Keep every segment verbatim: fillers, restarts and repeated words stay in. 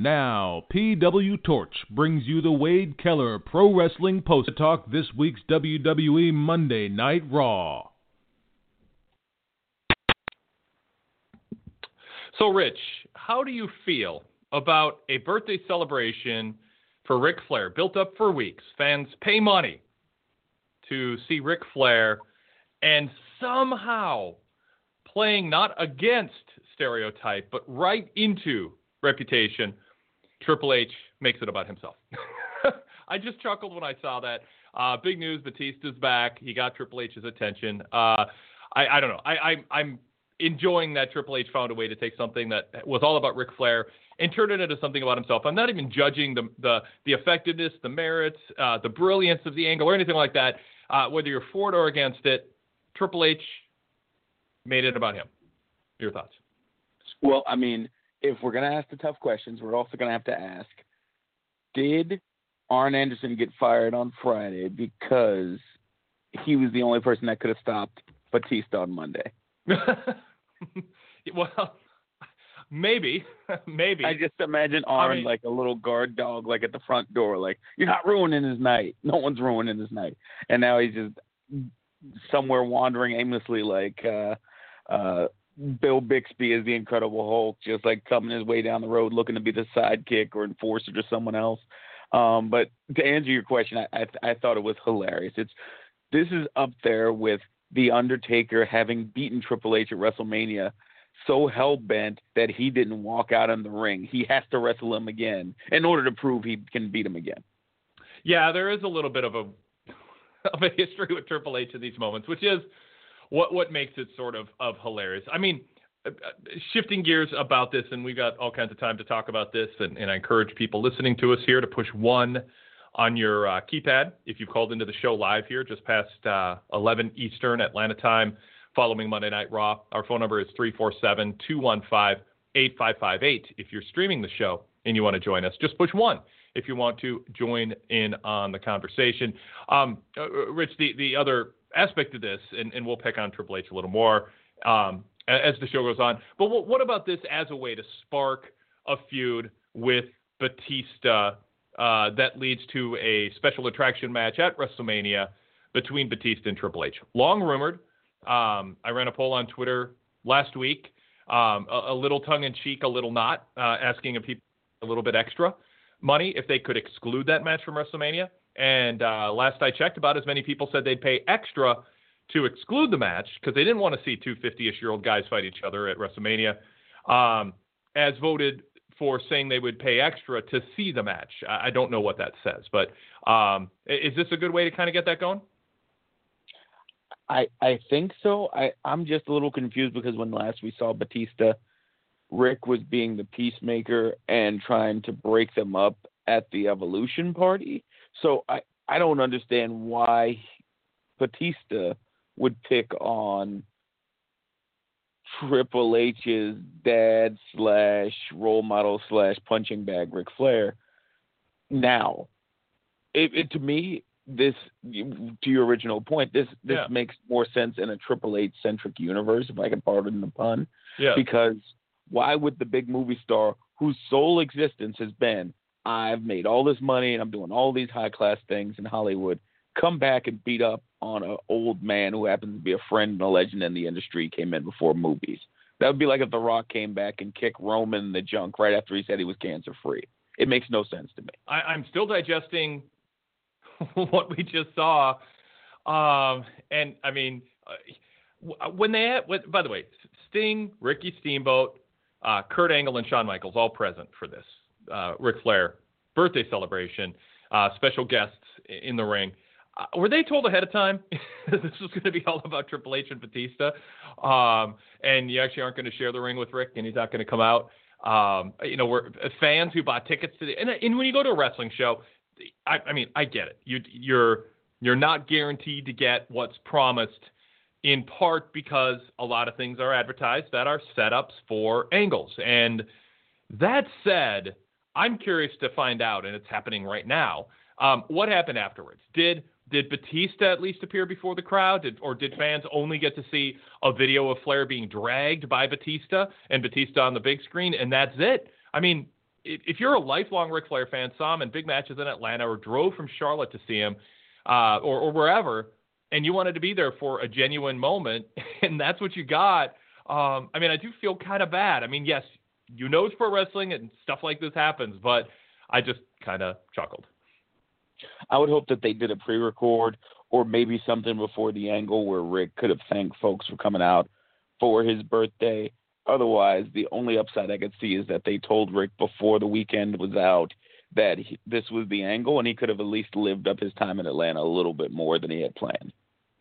Now, P W Torch brings you the Wade Keller Pro Wrestling Post Talk, this week's W W E Monday Night Raw. So, Rich, how do you feel about a birthday celebration for Ric Flair, built up for weeks? Fans pay money to see Ric Flair, and somehow playing not against stereotype, but right into reputation, Triple H makes it about himself. I just chuckled when I saw that. Uh, big news, Batista's back. He got Triple H's attention. Uh, I, I don't know. I, I, I'm enjoying that Triple H found a way to take something that was all about Ric Flair and turn it into something about himself. I'm not even judging the the, the effectiveness, the merits, uh, the brilliance of the angle or anything like that. Uh, whether you're for it or against it, Triple H made it about him. Your thoughts? Well, I mean, if we're going to ask the tough questions, we're also going to have to ask, did Arn Anderson get fired on Friday because he was the only person that could have stopped Batista on Monday? Well, maybe. maybe. I just imagine Arn I mean, like a little guard dog, like at the front door, like, you're not ruining his night. No one's ruining his night. And now he's just somewhere wandering aimlessly like uh, uh, Bill Bixby as the Incredible Hulk, just like coming his way down the road looking to be the sidekick or enforcer to someone else. Um, but to answer your question, I, I, I thought it was hilarious. It's This is up there with The Undertaker having beaten Triple H at WrestleMania so hell-bent that he didn't walk out in the ring. He has to wrestle him again in order to prove he can beat him again. Yeah, there is a little bit of a of a history with Triple H in these moments, which is what what makes it sort of, of hilarious. I mean, shifting gears about this, and we've got all kinds of time to talk about this, and, and I encourage people listening to us here to push one on your uh, keypad if you've called into the show live here just past uh, eleven Eastern Atlanta time following Monday Night Raw. Our phone number is three four seven, two one five, eight five five eight. If you're streaming the show and you want to join us, just push one if you want to join in on the conversation. Um, uh, Rich, the, the other aspect of this, and, and we'll pick on Triple H a little more um, as the show goes on, but what, what about this as a way to spark a feud with Batista uh, that leads to a special attraction match at WrestleMania between Batista and Triple H? Long rumored. Um, I ran a poll on Twitter last week, um, a, a little tongue-in-cheek, a little not, uh, asking if people a little bit extra money if they could exclude that match from WrestleMania. And uh, last I checked, about as many people said they'd pay extra to exclude the match because they didn't want to see two fifty-ish-year-old guys fight each other at WrestleMania, um, as voted for saying they would pay extra to see the match. I, I don't know what that says, but um, is this a good way to kind of get that going? I, I think so. I, I'm just a little confused because when last we saw Batista, Rick was being the peacemaker and trying to break them up at the Evolution party. So I, I don't understand why Batista would pick on Triple H's dad slash role model slash punching bag Ric Flair. Now, it, it to me, this, to your original point, this this yeah. makes more sense in a Triple H centric universe, if I can pardon the pun. Yeah. Because why would the big movie star whose sole existence has been, I've made all this money and I'm doing all these high class things in Hollywood, come back and beat up on an old man who happens to be a friend and a legend in the industry, came in before movies? That would be like if The Rock came back and kicked Roman in the junk right after he said he was cancer free. It makes no sense to me. I, I'm still digesting what we just saw. Um, and I mean, uh, when they had, when, by the way, Sting, Ricky Steamboat, uh, Kurt Angle, and Shawn Michaels all present for this uh, Ric Flair birthday celebration, uh, special guests in the ring. Uh, were they told ahead of time this was going to be all about Triple H and Batista? Um, and you actually aren't going to share the ring with Rick, and he's not going to come out. Um, you know, we're fans who bought tickets to the, and, and when you go to a wrestling show, I, I mean, I get it. You, you're you're not guaranteed to get what's promised, in part because a lot of things are advertised that are setups for angles. And that said, I'm curious to find out, and it's happening right now, um, what happened afterwards. Did did Batista at least appear before the crowd, did, or did fans only get to see a video of Flair being dragged by Batista and Batista on the big screen, and that's it? I mean, if you're a lifelong Ric Flair fan, saw him in big matches in Atlanta or drove from Charlotte to see him uh, or, or wherever, and you wanted to be there for a genuine moment, and that's what you got, um, I mean, I do feel kind of bad. I mean, yes, you know it's pro wrestling and stuff like this happens, but I just kind of chuckled. I would hope that they did a pre-record or maybe something before the Angle where Rick could have thanked folks for coming out for his birthday. Otherwise, the only upside I could see is that they told Rick before the weekend was out that he, this was the Angle, and he could have at least lived up his time in Atlanta a little bit more than he had planned.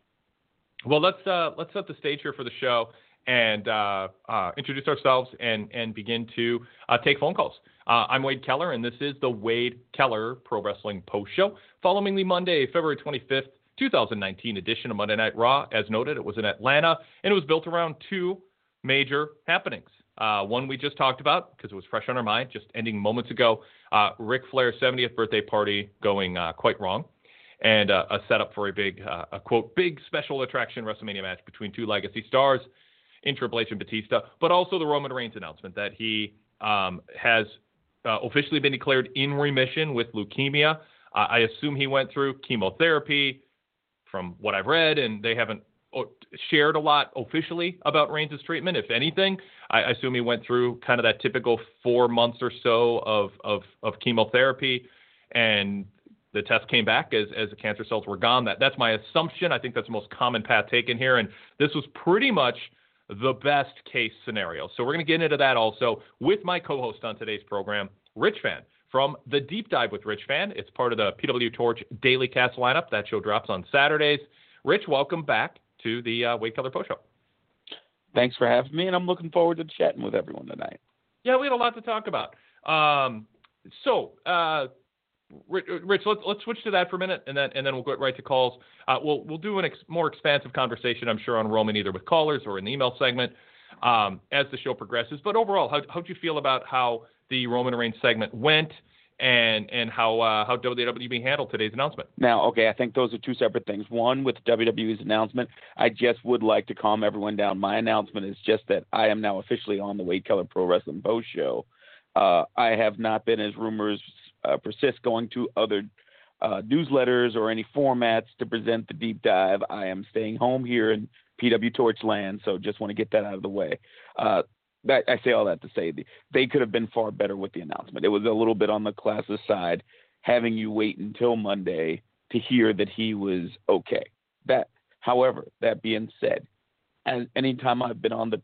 Well, let's uh, let's set the stage here for the show and uh, uh, introduce ourselves and, and begin to uh, take phone calls. Uh, I'm Wade Keller, and this is the Wade Keller Pro Wrestling Post Show, following the Monday, February twenty-fifth, twenty nineteen edition of Monday Night Raw. As noted, it was in Atlanta, and it was built around two major happenings. Uh, one we just talked about because it was fresh on our mind, just ending moments ago. Uh, Ric Flair's seventieth birthday party going uh, quite wrong, and uh, a setup for a big, uh, a quote, big special attraction WrestleMania match between two legacy stars in Triple H and Batista, but also the Roman Reigns announcement that he um, has uh, officially been declared in remission with leukemia. Uh, I assume he went through chemotherapy from what I've read, and they haven't shared a lot officially about Reigns' treatment. If anything, I assume he went through kind of that typical four months or so of, of, of chemotherapy, and the test came back as, as the cancer cells were gone. That That's my assumption. I think that's the most common path taken here, and this was pretty much the best case scenario. So we're going to get into that also with my co-host on today's program, Rich Fann, from The Deep Dive with Rich Fann. It's part of the P W Torch Daily Cast lineup. That show drops on Saturdays. Rich, welcome back to the uh, Wade Keller Post Show. Thanks for having me, and I'm looking forward to chatting with everyone tonight. Yeah, we had a lot to talk about. Um, so, uh, Rich, let's let's switch to that for a minute, and then and then we'll go right to calls. Uh, we'll we'll do an ex- more expansive conversation, I'm sure, on Roman, either with callers or in the email segment um, as the show progresses. But overall, how how'd you feel about how the Roman Reigns segment went, and and how uh, how W W E handled today's announcement? Now, okay, I think those are two separate things. One, with W W E's announcement, I just would like to calm everyone down. My announcement is just that I am now officially on the Wade Keller Pro Wrestling Post Show. Uh, I have not been, as rumors uh, persist, going to other uh, newsletters or any formats to present the deep dive. I am staying home here in P W Torch land, so just want to get that out of the way. Uh, that, I say all that to say the, they could have been far better with the announcement. It was a little bit on the classist side, having you wait until Monday to hear that he was okay. That, however, that being said, and anytime I've been on the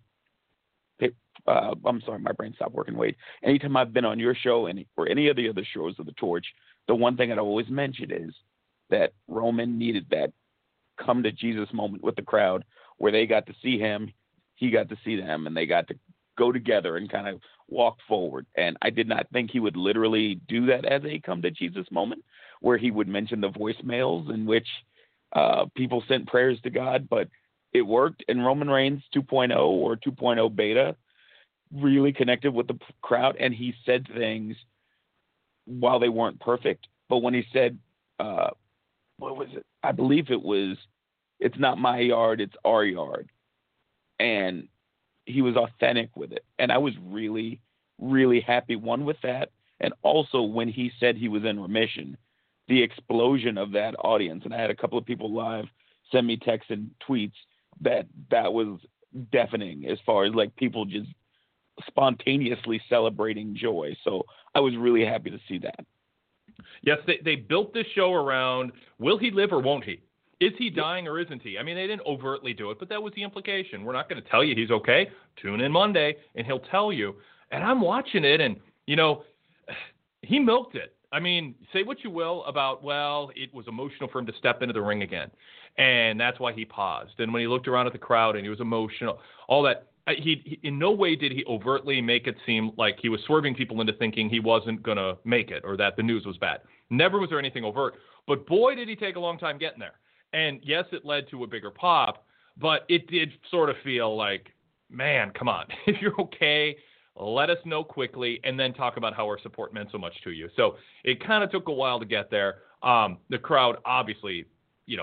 Uh, I'm sorry, my brain stopped working, Wade. Anytime I've been on your show any, or any of the other shows of the Torch, the one thing I'd always mention is that Roman needed that come to Jesus moment with the crowd where they got to see him, he got to see them, and they got to go together and kind of walk forward. And I did not think he would literally do that as a come to Jesus moment where he would mention the voicemails in which uh, people sent prayers to God, but it worked. And Roman Reigns two point oh or two point oh beta really connected with the crowd, and he said things while they weren't perfect. But when he said, uh, what was it? I believe it was, it's not my yard, it's our yard. And he was authentic with it. And I was really, really happy, one, with that. And also when he said he was in remission, the explosion of that audience. And I had a couple of people live send me texts and tweets that that was deafening as far as like people just spontaneously celebrating joy. So I was really happy to see that. Yes, they, they built this show around, will he live or won't he? Is he dying or isn't he? I mean, they didn't overtly do it, but that was the implication. We're not going to tell you he's okay. Tune in Monday, and he'll tell you. And I'm watching it, and, you know, he milked it. I mean, say what you will about, well, it was emotional for him to step into the ring again, and that's why he paused. And when he looked around at the crowd and he was emotional, all that, He, he in no way did he overtly make it seem like he was swerving people into thinking he wasn't going to make it or that the news was bad. Never was there anything overt. But boy, did he take a long time getting there. And yes, it led to a bigger pop, but it did sort of feel like, man, come on. If you're okay, let us know quickly and then talk about how our support meant so much to you. So it kind of took a while to get there. Um, the crowd obviously, you know,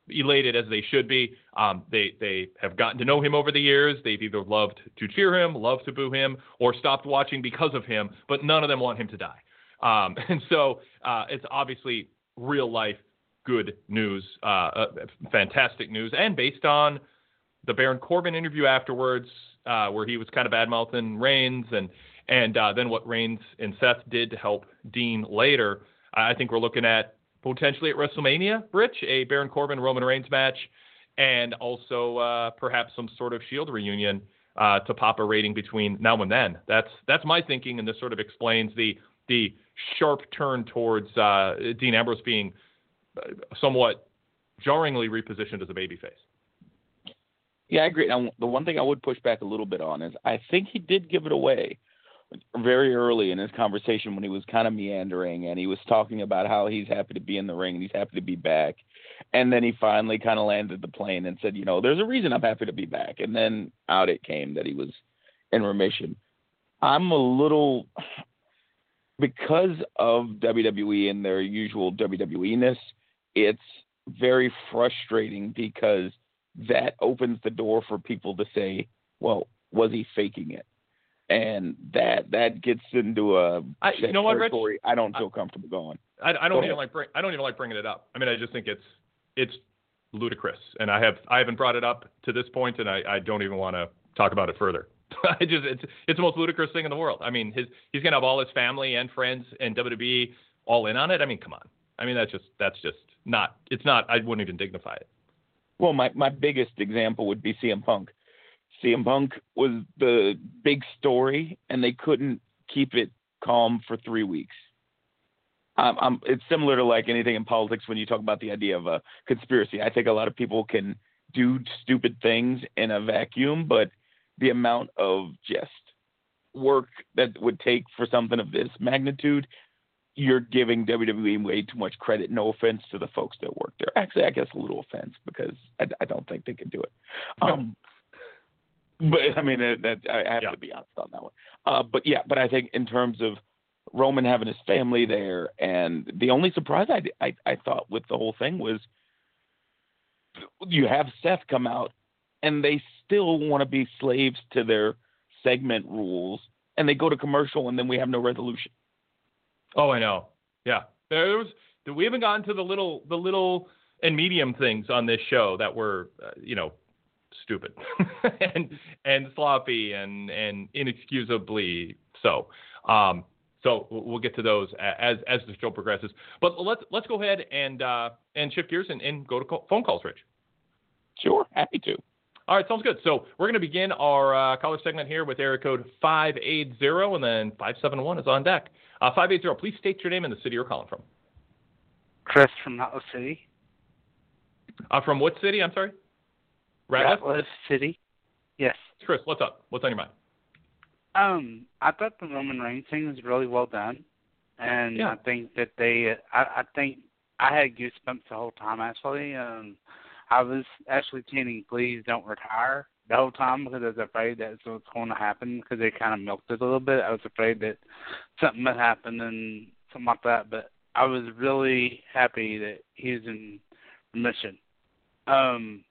elated as they should be. Um, they they have gotten to know him over the years. They've either loved to cheer him, loved to boo him, or stopped watching because of him. But none of them want him to die. Um, and so uh, it's obviously real life good news, uh, uh, fantastic news, and based on the Baron Corbin interview afterwards, uh, where he was kind of bad-mouthing Reigns, and and uh, then what Reigns and Seth did to help Dean later. I think we're looking at potentially at WrestleMania, Rich, a Baron Corbin Roman Reigns match, and also uh, perhaps some sort of Shield reunion uh, to pop a rating between now and then. That's that's my thinking, and this sort of explains the the sharp turn towards uh, Dean Ambrose being somewhat jarringly repositioned as a babyface. Yeah, I agree. Now, the one thing I would push back a little bit on is I think he did give it away very early in his conversation when he was kind of meandering and he was talking about how he's happy to be in the ring and he's happy to be back. And then he finally kind of landed the plane and said, you know, there's a reason I'm happy to be back. And then out it came that he was in remission. I'm a little, because of W W E and their usual W W E-ness, it's very frustrating because that opens the door for people to say, well, was he faking it? And that that gets into a I, you know what, Rich? I don't feel comfortable going. I, I don't even like bring, I don't even like bringing it up. I mean, I just think it's it's ludicrous, and I have I haven't brought it up to this point, and I, I don't even want to talk about it further. I just it's it's the most ludicrous thing in the world. I mean, his he's gonna have all his family and friends and W W E all in on it. I mean, come on. I mean, that's just that's just not it's not. I wouldn't even dignify it. Well, my my biggest example would be C M Punk. C M Punk was the big story, and they couldn't keep it calm for three weeks. Um, I'm, it's similar to like anything in politics when you talk about the idea of a conspiracy. I think a lot of people can do stupid things in a vacuum, but the amount of just work that would take for something of this magnitude, you're giving W W E way too much credit. No offense to the folks that work there. Actually, I guess a little offense because I, I don't think they can do it. Um, But I mean, that, that I have yeah. to be honest on that one. Uh, but yeah, but I think in terms of Roman having his family there, and the only surprise I, I, I thought with the whole thing was you have Seth come out, and they still want to be slaves to their segment rules, and they go to commercial, and then we have no resolution. Oh, I know. Yeah, there was. We haven't gotten to the little, the little and medium things on this show that were, uh, you know. stupid and and sloppy and and inexcusably so. Um, so we'll get to those as as the show progresses. But let's let's go ahead and uh, and shift gears and, and go to call, phone calls, Rich. Sure, happy to. All right, sounds good. So we're going to begin our uh, caller segment here with area code five eight zero, and then five seven one is on deck. Uh, five eight zero, please state your name and the city you're calling from. Chris from Ratliff City. Uh, from what city? I'm sorry. Ratliff? Ratliff City. Yes. Chris, what's up? What's on your mind? Um, I thought the Roman Reigns thing was really well done, and yeah. I think that they, I, I think I had goosebumps the whole time. Actually, um, I was actually chanting, "Please don't retire," the whole time because I was afraid that's what's going to happen because they kind of milked it a little bit. I was afraid that something might happen and something like that, but I was really happy that he was in remission. Um.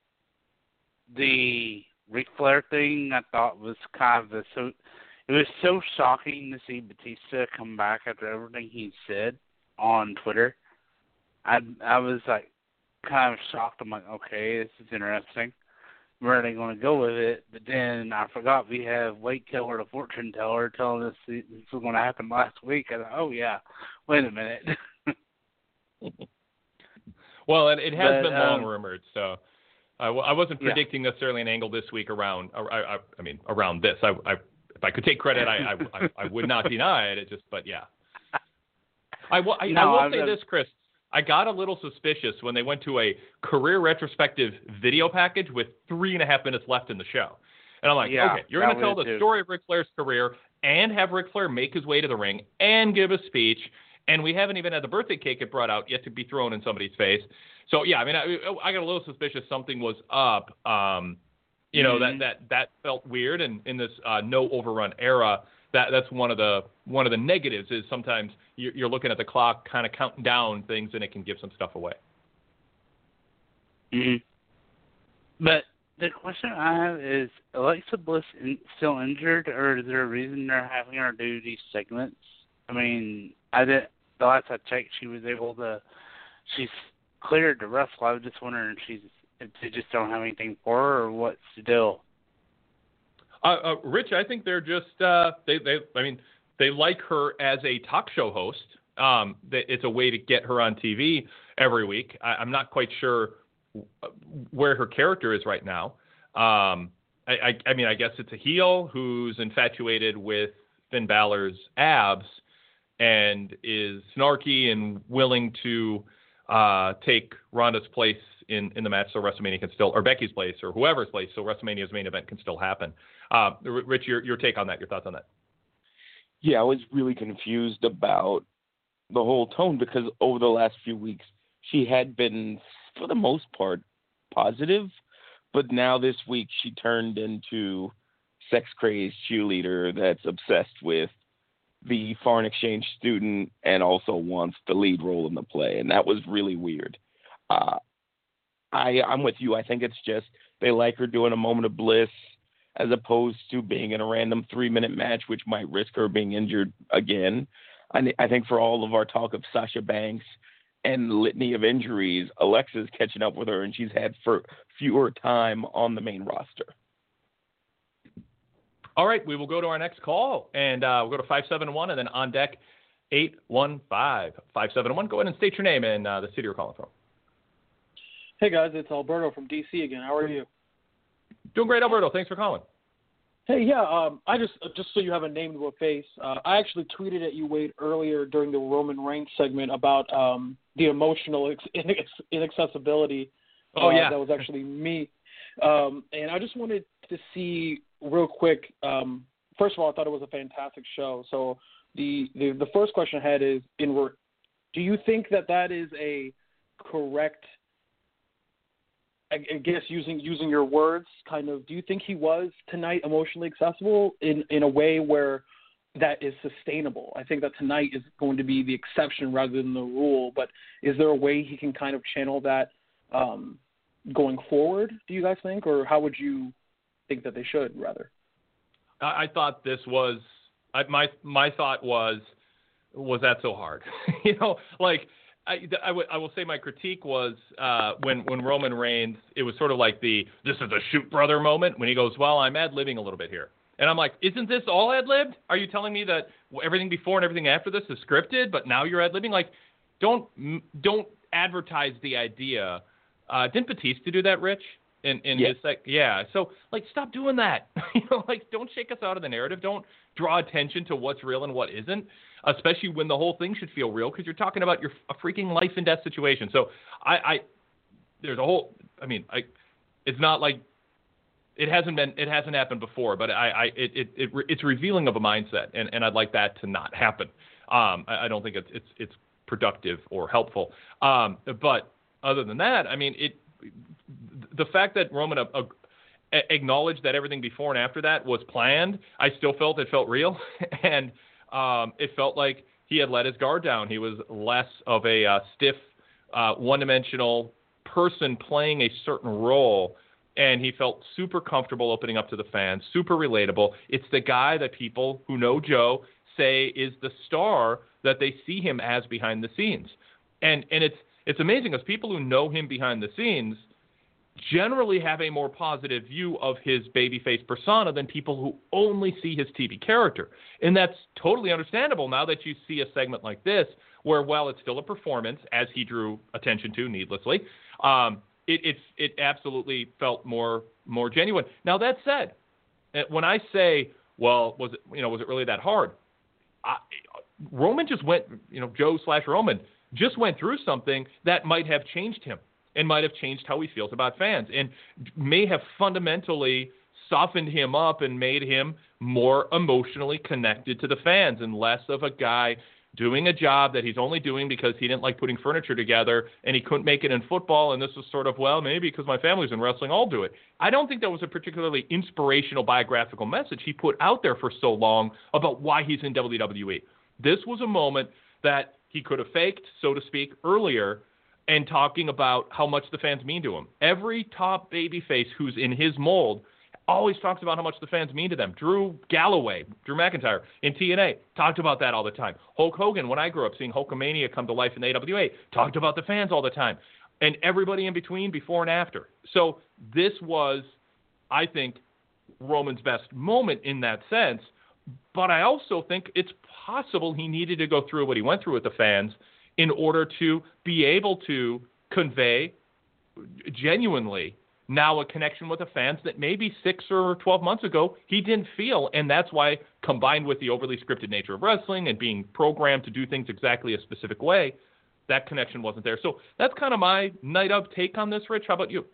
The Ric Flair thing I thought was kind of a, so it was so shocking to see Batista come back after everything he said on Twitter. I I was like kind of shocked. I'm like, okay, this is interesting. Where are they going to go with it? But then I forgot we have Wade Keller, the fortune teller, telling us this was going to happen last week. I thought, oh yeah, wait a minute. Well, it, it has but, been long um, rumored, so. I, w- I wasn't predicting yeah. necessarily an angle this week around. I, I, I mean, around this. I, I, if I could take credit, I, I, I, I would not deny it. It just, but yeah. I, w- I, no, I will I'm, say this, Chris. I got a little suspicious when they went to a career retrospective video package with three and a half minutes left in the show, and I'm like, yeah, okay, you're going to tell the too. story of Ric Flair's career and have Ric Flair make his way to the ring and give a speech. And we haven't even had the birthday cake get brought out yet to be thrown in somebody's face. So, yeah, I mean, I, I got a little suspicious something was up. Um, you know, mm-hmm. that, that that felt weird. And in this uh, no overrun era, that that's one of the one of the negatives is sometimes you're, you're looking at the clock kind of counting down things and it can give some stuff away. Mm-hmm. But the question I have is, Alexa Bliss in, still injured, or is there a reason they're having her do these segments? I mean, I did the last I checked, she was able to. She's cleared to wrestle. I was just wondering if she's if they just don't have anything for her, or what's the deal. Uh, uh, Rich, I think they're just uh, they they. I mean, they like her as a talk show host. Um, it's a way to get her on T V every week. I, I'm not quite sure where her character is right now. Um, I, I, I mean, I guess it's a heel who's infatuated with Finn Balor's abs and is snarky and willing to uh, take Ronda's place in, in the match so WrestleMania can still, or Becky's place, or whoever's place, so WrestleMania's main event can still happen. Uh, Rich, your, your take on that, your thoughts on that? Yeah, I was really confused about the whole tone because over the last few weeks, she had been, for the most part, positive, but now this week she turned into sex-crazed cheerleader that's obsessed with the foreign exchange student and also wants the lead role in the play, and that was really weird. Uh, I, I'm with you. I think it's just they like her doing a moment of bliss as opposed to being in a random three-minute match, which might risk her being injured again. I, I think for all of our talk of Sasha Banks and litany of injuries, Alexa's catching up with her, and she's had for fewer time on the main roster. All right, we will go to our next call, and uh, we'll go to five seven one, and then on deck, eight one five. five seven one, go ahead and state your name and uh, the city you're calling from. Hey, guys, it's Alberto from D C again. How are you? Doing great, Alberto. Thanks for calling. Hey, yeah, um, I just just so you have a name to a face, uh, I actually tweeted at you, Wade, earlier during the Roman Reigns segment about um, the emotional ex- inaccessibility. Oh, uh, yeah. That was actually me. Um, and I just wanted to see real quick, um, first of all, I thought it was a fantastic show. So the, the, the first question I had is, in re- do you think that that is a correct – I guess using using your words, kind of, do you think he was tonight emotionally accessible in, in a way where that is sustainable? I think that tonight is going to be the exception rather than the rule, but is there a way he can kind of channel that um, going forward, do you guys think? Or how would you think that they should, rather? I, I thought this was I, – my my thought was, was that so hard? you know, like – I, I, w- I will say my critique was uh, when, when Roman Reigns, it was sort of like the, this is a shoot brother moment when he goes, well, I'm ad-libbing a little bit here. And I'm like, isn't this all ad-libbed? Are you telling me that everything before and everything after this is scripted, but now you're ad-libbing? Like, don't don't advertise the idea. Uh, didn't Batista do that, Rich? In, in yeah. his sec- yeah. So, like, stop doing that. you know, like, don't shake us out of the narrative. Don't draw attention to what's real and what isn't, especially when the whole thing should feel real because you're talking about your a freaking life and death situation. So, I, I there's a whole. I mean, I it's not like it hasn't been it hasn't happened before, but I, I it, it, it it's revealing of a mindset, and, and I'd like that to not happen. Um, I, I don't think it's it's it's productive or helpful. Um, but other than that, I mean, it. The fact that Roman uh, uh, acknowledged that everything before and after that was planned, I still felt it felt real, and um, it felt like he had let his guard down. He was less of a uh, stiff, uh, one-dimensional person playing a certain role, and he felt super comfortable opening up to the fans, super relatable. It's the guy that people who know Joe say is the star that they see him as behind the scenes, and and it's it's amazing because people who know him behind the scenes generally have a more positive view of his babyface persona than people who only see his T V character. And that's totally understandable now that you see a segment like this where, while it's still a performance, as he drew attention to needlessly, um, it, it, it absolutely felt more more genuine. Now, that said, when I say, well, was it, you know, was it really that hard? I, Roman just went, you know, Joe slash Roman just went through something that might have changed him and might have changed how he feels about fans and may have fundamentally softened him up and made him more emotionally connected to the fans and less of a guy doing a job that he's only doing because he didn't like putting furniture together and he couldn't make it in football. And this was sort of, well, maybe because my family's in wrestling, I'll do it. I don't think that was a particularly inspirational biographical message he put out there for so long about why he's in W W E. This was a moment that he could have faked, so to speak, earlier, and talking about how much the fans mean to him. Every top babyface who's in his mold always talks about how much the fans mean to them. Drew Galloway, Drew McIntyre in T N A talked about that all the time. Hulk Hogan, when I grew up seeing Hulkamania come to life in the A W A, talked about the fans all the time. And everybody in between, before and after. So this was, I think, Roman's best moment in that sense. But I also think it's possible he needed to go through what he went through with the fans in order to be able to convey genuinely now a connection with the fans that maybe six or twelve months ago he didn't feel. And that's why, combined with the overly scripted nature of wrestling and being programmed to do things exactly a specific way, that connection wasn't there. So that's kind of my night of take on this, Rich. How about you?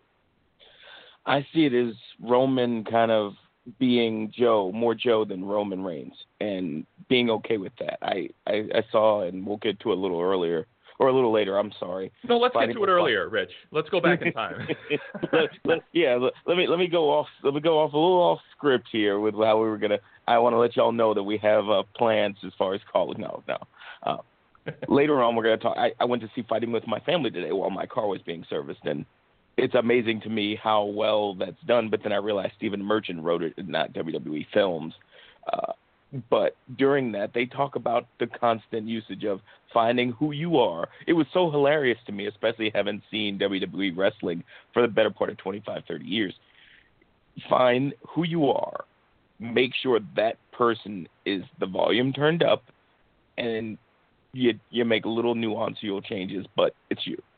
I see it as Roman kind of being Joe, more Joe than Roman Reigns, and being okay with that. I, I, I saw, and we'll get to it a little earlier, or a little later, I'm sorry. No, let's get to it earlier, Rich. Let's go back in time. let, let, yeah, let, let me let me go off let me go off a little off script here with how we were gonna. I want to let y'all know that we have uh, plans as far as calling. No, no. Uh, later on, we're gonna talk. I, I went to see Fighting with my family today while my car was being serviced, and it's amazing to me how well that's done. But then I realized Stephen Merchant wrote it, not W W E Films. Uh, but during that, they talk about the constant usage of finding who you are. It was so hilarious to me, especially having seen W W E wrestling for the better part of twenty-five, thirty years. Find who you are. Make sure that person is the volume turned up, and you you make little nuanceual changes, but it's you.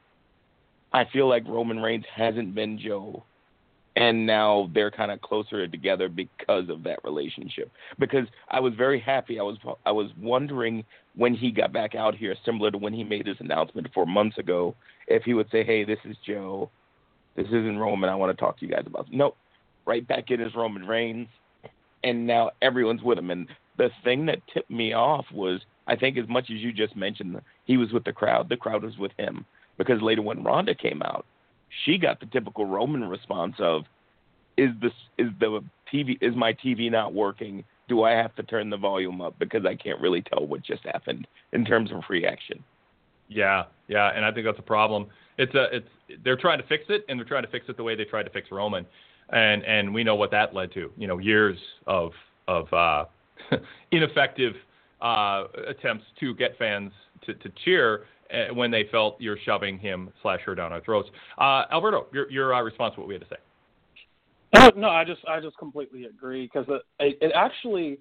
I feel like Roman Reigns hasn't been Joe, and now they're kind of closer together because of that relationship. Because I was very happy. I was I was wondering when he got back out here, similar to when he made his announcement four months ago, if he would say, "Hey, this is Joe. This isn't Roman. I want to talk to you guys about." Nope. Right back in is Roman Reigns, and now everyone's with him. And the thing that tipped me off was, I think as much as you just mentioned, he was with the crowd, the crowd was with him. Because later when Ronda came out, she got the typical Roman response of, is this is the T V is my T V not working? Do I have to turn the volume up because I can't really tell what just happened in terms of reaction? Yeah, yeah, and I think that's a problem. It's a it's they're trying to fix it, and they're trying to fix it the way they tried to fix Roman, and and we know what that led to. You know, years of of uh, ineffective uh, attempts to get fans to, to cheer when they felt you're shoving him slash her down our throats. Uh, Alberto, your your uh, response to what we had to say. Oh, no, I just I just completely agree, because it, it actually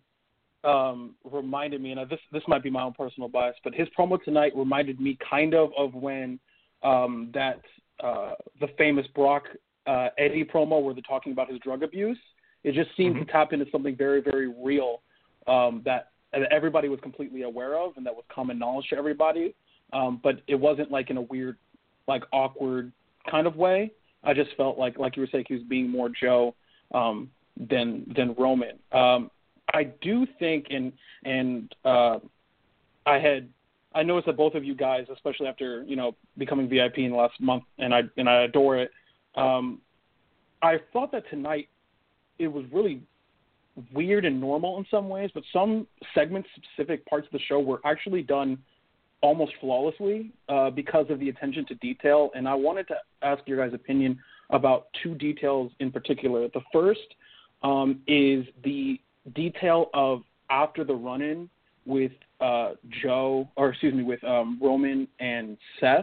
um, reminded me, and this this might be my own personal bias, but his promo tonight reminded me kind of of when um, that uh, the famous Brock uh, Eddie promo where they're talking about his drug abuse. It just seemed mm-hmm. to tap into something very, very real um, that, that everybody was completely aware of and that was common knowledge to everybody. Um, but it wasn't like in a weird, like awkward kind of way. I just felt like, like you were saying, he was being more Joe um, than than Roman. Um, I do think, and and uh, I had I noticed that both of you guys, especially after you know becoming V I P in the last month, and I and I adore it. Um, I thought that tonight it was really weird and normal in some ways, but some segments, specific parts of the show were actually done almost flawlessly uh, because of the attention to detail. And I wanted to ask your guys' opinion about two details in particular. The first um, is the detail of after the run-in with uh, Joe, or excuse me, with um, Roman and Seth,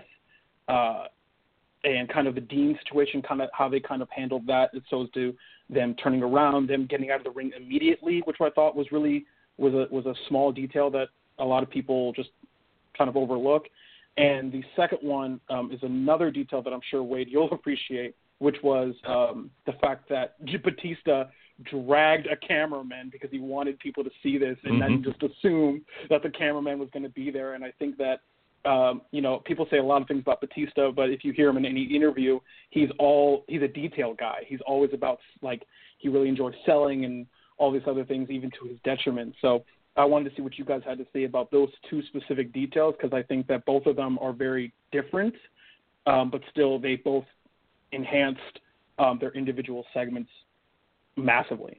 uh, and kind of the Dean situation, kind of how they kind of handled that, as opposed to them turning around, them getting out of the ring immediately, which I thought was really was a was a small detail that a lot of people just kind of overlook. And the second one um, is another detail that I'm sure, Wade, you'll appreciate, which was um, the fact that Batista dragged a cameraman because he wanted people to see this, and mm-hmm. then just assumed that the cameraman was going to be there. And I think that, um, you know, people say a lot of things about Batista, but if you hear him in any interview, he's all he's a detail guy. He's always about, like, he really enjoys selling and all these other things, even to his detriment. So I wanted to see what you guys had to say about those two specific details, because I think that both of them are very different, um, but still they both enhanced um, their individual segments massively.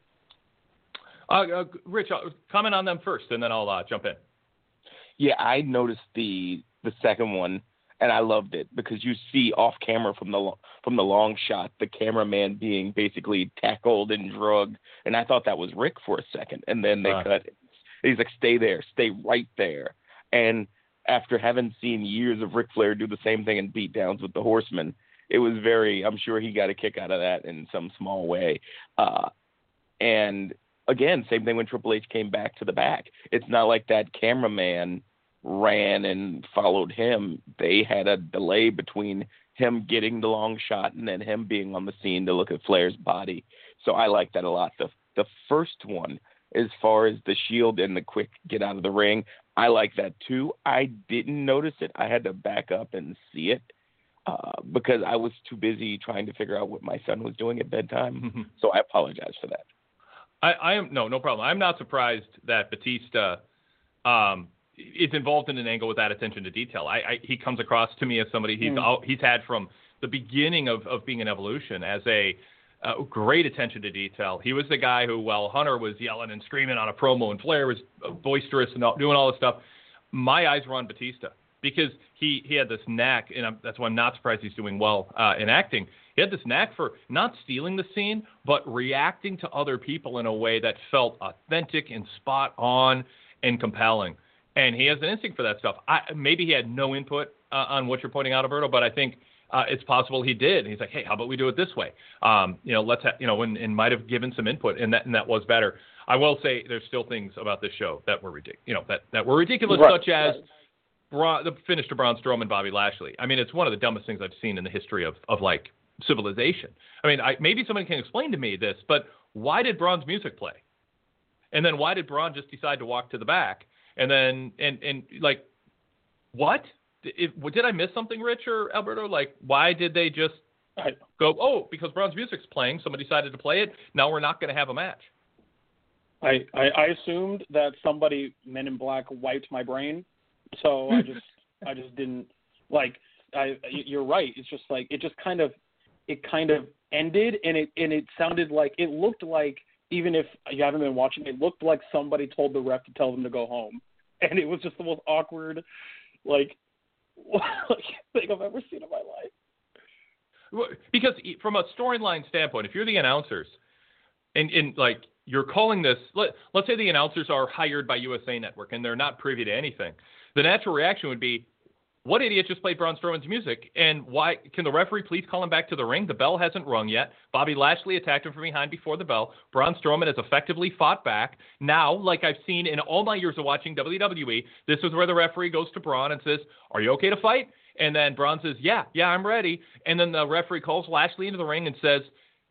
Uh, uh, Rich, uh, comment on them first, and then I'll uh, jump in. Yeah, I noticed the the second one. And I loved it because you see off camera from the from the long shot the cameraman being basically tackled and drugged, and I thought that was Rick for a second, and then they right. cut it. He's like, "Stay there, stay right there." And after having seen years of Ric Flair do the same thing in beatdowns with the Horsemen, it was very. I'm sure he got a kick out of that in some small way. Uh, and again, same thing when Triple H came back to the back. It's not like that cameraman ran and followed him. They had a delay between him getting the long shot and then him being on the scene to look at Flair's body. So I like that a lot. The the first one, as far as the Shield and the quick get out of the ring, I like that too. I didn't notice it. I had to back up and see it uh, because I was too busy trying to figure out what my son was doing at bedtime. So I apologize for that. I, I am no, no problem. I'm not surprised that Batista um, is involved in an angle with that attention to detail. I, I he comes across to me as somebody he's mm. he's had from the beginning of, of being an Evolution as a uh, great attention to detail. He was the guy who, while Hunter was yelling and screaming on a promo and Flair was boisterous and all, doing all this stuff, my eyes were on Batista because he, he had this knack, and I'm, that's why I'm not surprised he's doing well uh, in acting. He had this knack for not stealing the scene, but reacting to other people in a way that felt authentic and spot on and compelling. And he has an instinct for that stuff. I, maybe he had no input uh, on what you're pointing out, Alberto, but I think uh, it's possible he did. And he's like, hey, how about we do it this way? Um, you know, let's ha- you know, and, and might have given some input, and that and that was better. I will say there's still things about this show that were ridiculous. You know, that, that were ridiculous, right, such as right. Bra- the finish to Braun Strowman and Bobby Lashley. I mean, it's one of the dumbest things I've seen in the history of of like civilization. I mean, I, maybe somebody can explain to me this, but why did Braun's music play? And then why did Braun just decide to walk to the back? And then, and, and like, what? If, did I miss something, Rich or Alberto? Like, why did they just go, oh, because Braun's music's playing, somebody decided to play it, now we're not going to have a match? I, I, I assumed that somebody, Men in Black, wiped my brain, so I just I just didn't, like, I, you're right. It's just like, it just kind of, it kind of ended, and it and it sounded like, it looked like, even if you haven't been watching, it looked like somebody told the ref to tell them to go home. And it was just the most awkward, like, thing I've ever seen in my life. Because from a storyline standpoint, if you're the announcers, and, and like, you're calling this, let, let's say the announcers are hired by U S A Network and they're not privy to anything, the natural reaction would be, what idiot just played Braun Strowman's music, and why can the referee please call him back to the ring? The bell hasn't rung yet. Bobby Lashley attacked him from behind before the bell. Braun Strowman has effectively fought back. Now, like I've seen in all my years of watching W W E, this is where the referee goes to Braun and says, are you okay to fight? And then Braun says, yeah, yeah, I'm ready. And then the referee calls Lashley into the ring and says,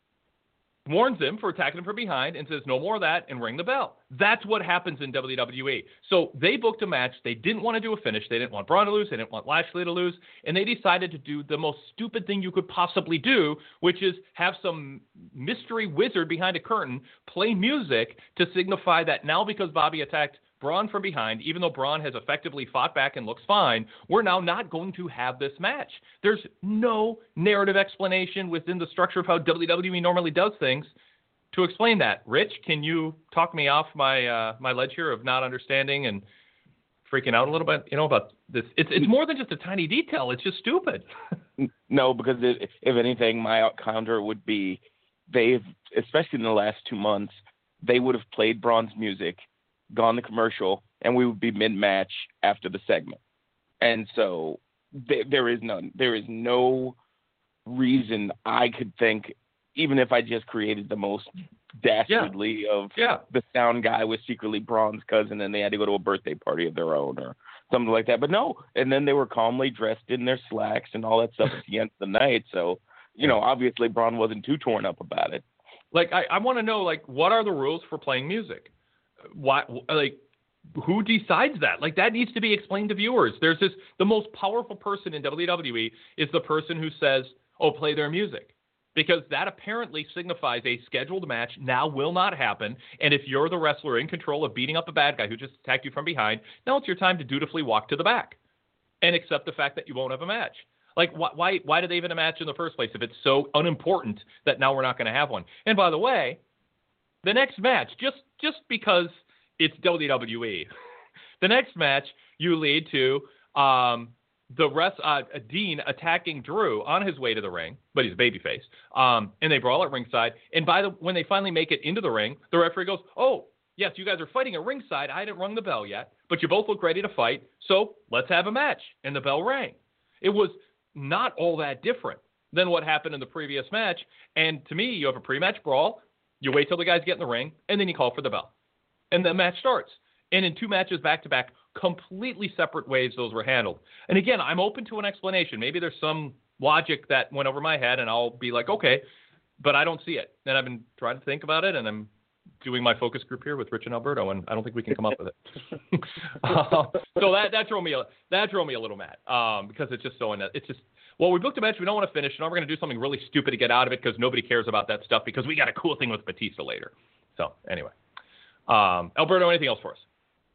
warns him for attacking him from behind and says, no more of that, and ring the bell. That's what happens in W W E. So they booked a match. They didn't want to do a finish. They didn't want Braun to lose. They didn't want Lashley to lose. And they decided to do the most stupid thing you could possibly do, which is have some mystery wizard behind a curtain play music to signify that now, because Bobby attacked Braun from behind, even though Braun has effectively fought back and looks fine, we're now not going to have this match. There's no narrative explanation within the structure of how W W E normally does things to explain that. Rich, can you talk me off my uh, my ledge here of not understanding and freaking out a little bit, you know, about this? It's it's more than just a tiny detail. It's just stupid. No, because it, if anything, my counter would be they've, especially in the last two months, they would have played Braun's music, gone to commercial, and we would be mid-match after the segment. And so th- there is none. There is no reason I could think, even if I just created the most dastardly yeah. of yeah. the sound guy was secretly Braun's cousin and they had to go to a birthday party of their own or something like that. But no, and then they were calmly dressed in their slacks and all that stuff at the end of the night. So, you know, obviously Braun wasn't too torn up about it. Like, I, I want to know, like, what are the rules for playing music? Why, like, who decides that? Like, that needs to be explained to viewers. There's this, the most powerful person in W W E is the person who says, oh, play their music. Because that apparently signifies a scheduled match now will not happen. And if you're the wrestler in control of beating up a bad guy who just attacked you from behind, now it's your time to dutifully walk to the back and accept the fact that you won't have a match. Like, wh- why, why did they even a match in the first place if it's so unimportant that now we're not going to have one? And by the way, the next match, just just because it's W W E, the next match you lead to um, the rest, uh, Dean attacking Drew on his way to the ring, but he's a babyface. Um, and they brawl at ringside. And by the when they finally make it into the ring, the referee goes, "Oh, yes, you guys are fighting at ringside. I hadn't rung the bell yet, but you both look ready to fight. So let's have a match." And the bell rang. It was not all that different than what happened in the previous match. And to me, you have a pre-match brawl. You wait till the guys get in the ring, and then you call for the bell, and the match starts. And in two matches back-to-back, completely separate ways those were handled. And again, I'm open to an explanation. Maybe there's some logic that went over my head, and I'll be like, okay, but I don't see it. And I've been trying to think about it, and I'm doing my focus group here with Rich and Alberto, and I don't think we can come up with it. uh, so that that drove me a, that drove me a little mad um, because it's just so in it's just well, we booked a match we don't want to finish, and now we're going to do something really stupid to get out of it because nobody cares about that stuff because we got a cool thing with Batista later. So anyway, um, Alberto, anything else for us?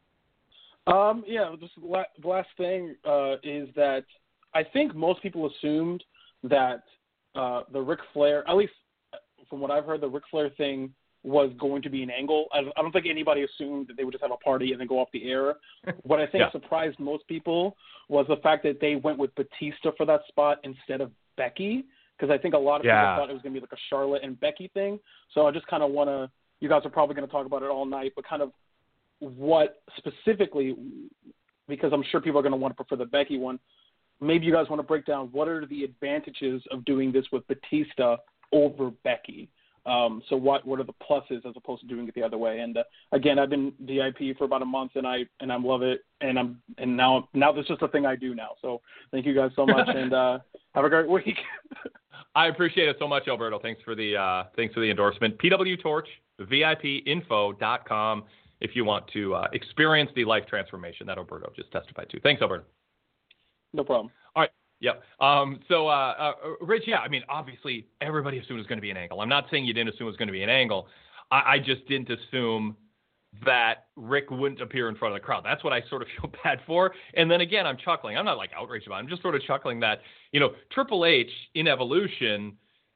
Um, yeah, just the last thing uh, is that I think most people assumed that uh, the Ric Flair, at least from what I've heard, the Ric Flair thing was going to be an angle. I don't, I don't think anybody assumed that they would just have a party and then go off the air. What I think yeah. surprised most people was the fact that they went with Batista for that spot instead of Becky, because I think a lot of yeah. people thought it was going to be like a Charlotte and Becky thing. So I just kind of want to, you guys are probably going to talk about it all night, but kind of what specifically, because I'm sure people are going to want to prefer the Becky one, maybe you guys want to break down what are the advantages of doing this with Batista over Becky. Um, so what what are the pluses as opposed to doing it the other way? And uh, again, I've been V I P for about a month, and I and I love it. And I'm and now now this is just a thing I do now. So thank you guys so much, and uh, have a great week. I appreciate it so much, Alberto. Thanks for the uh, thanks for the endorsement. P W Torch V I P info dot com if you want to uh, experience the life transformation that Alberto just testified to. Thanks, Alberto. No problem. All right. Yep. Um, so, uh, uh, Rich, yeah, I mean, obviously, everybody assumed it was going to be an angle. I'm not saying you didn't assume it was going to be an angle. I, I just didn't assume that Rick wouldn't appear in front of the crowd. That's what I sort of feel bad for. And then again, I'm chuckling. I'm not like outraged about it. I'm just sort of chuckling that, you know, Triple H in Evolution,